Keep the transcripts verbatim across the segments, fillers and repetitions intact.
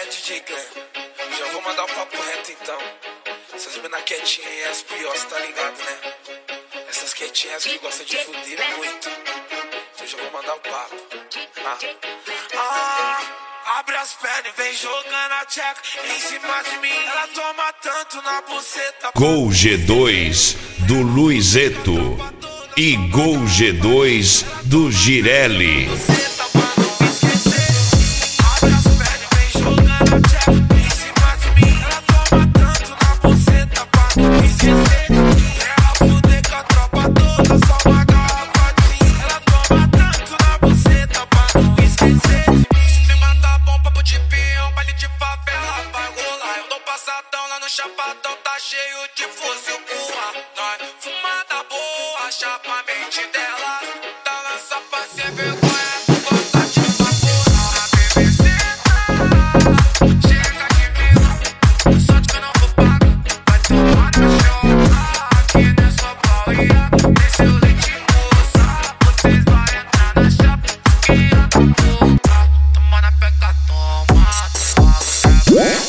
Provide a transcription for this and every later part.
D J Glenn, já vou mandar o papo reto então. Essas mina quietinhas e as piores, tá ligado, né? Essas quietinhas que gostam de fuder muito. Eu já vou mandar o papo. Ah, ah abre as pernas e vem jogando a tcheca em cima de mim. Ela toma tanto na buceta. Gol G dois do Luizeto e Gol G dois do Girelli. Chapadão tá cheio de fuzil voa. Nós fumada boa, chapa a mente dela. Tá lança pra ser vergonha, tu gosta de vapor. A bebê senta, chega de vilão. Só de que eu não vou pagar, vai tomar no chão. Aqui nessa Bahia, desceu leite moça. Vocês vão entrar na chapa, que acabou. Toma na peca, toma, toma.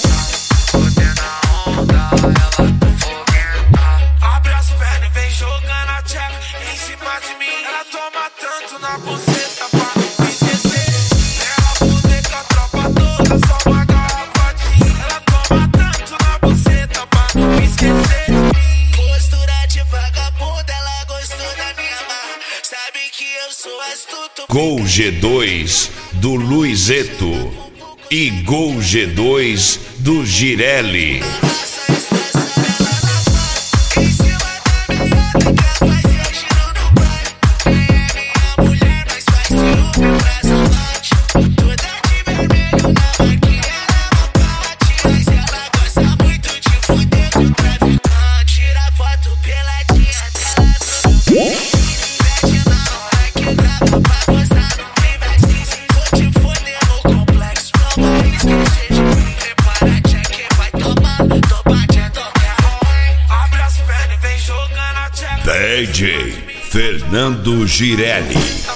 Abre as pernas e vem jogando a tcheca em cima de mim. Ela toma tanto na buceta pra não esquecer. Ela fuder com a tropa toda, só uma garrafa de gin. Ela toma tanto na buceta pra não esquecer. Postura de vagabunda, ela gostou da minha marra. Sabe que eu sou astuto. Gol G dois do Luizeto e Gol G dois do Girelli. D J Fernando Girelli.